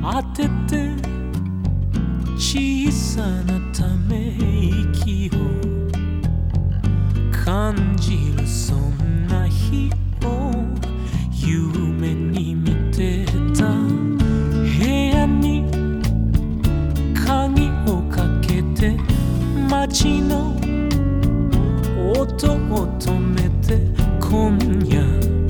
当てて小さなため息を感じるそんな日を夢に見てた部屋に鍵をかけて街の音を止めて今夜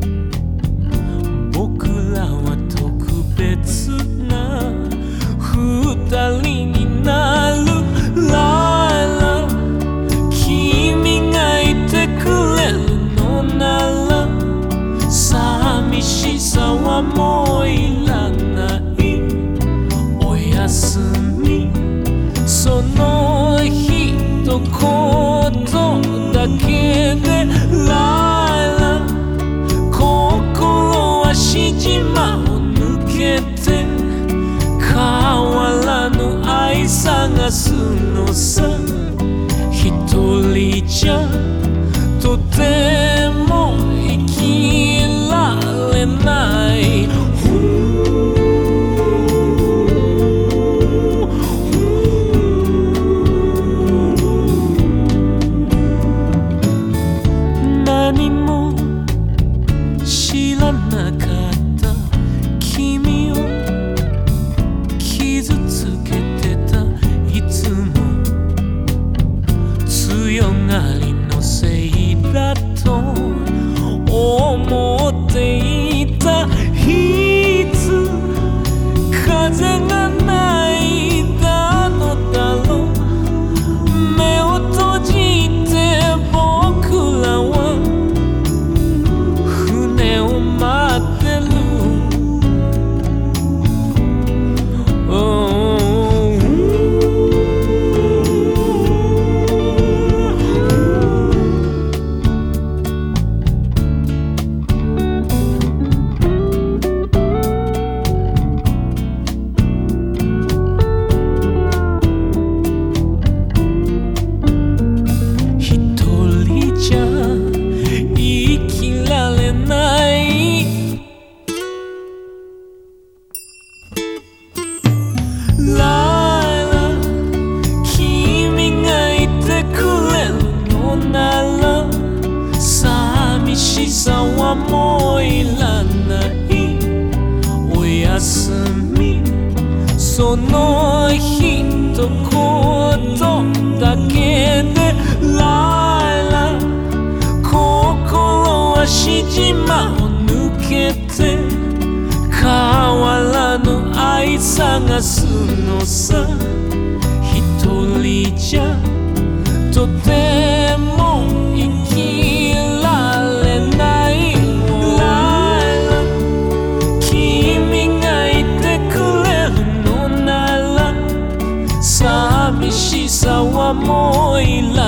僕らは特別な二人になるライラ君がいてくれるのなら寂しさはもういらないおやすみその一言だけでライラ心はしじまを抜けて変わらぬ愛探すのさ一人じゃとても生きられない何も知らなかった君を傷つけてたいつも強がりのせいだと思っていたいつ風が泣いたのだろう目を閉じて僕らは船を待ってる寂しさはもういらないおやすみその一言だけでライラ心はしじまを抜けて変わらぬ愛探すのさ一人じゃとても生きられないライラ君がいてくれるのなら寂しさはもういらない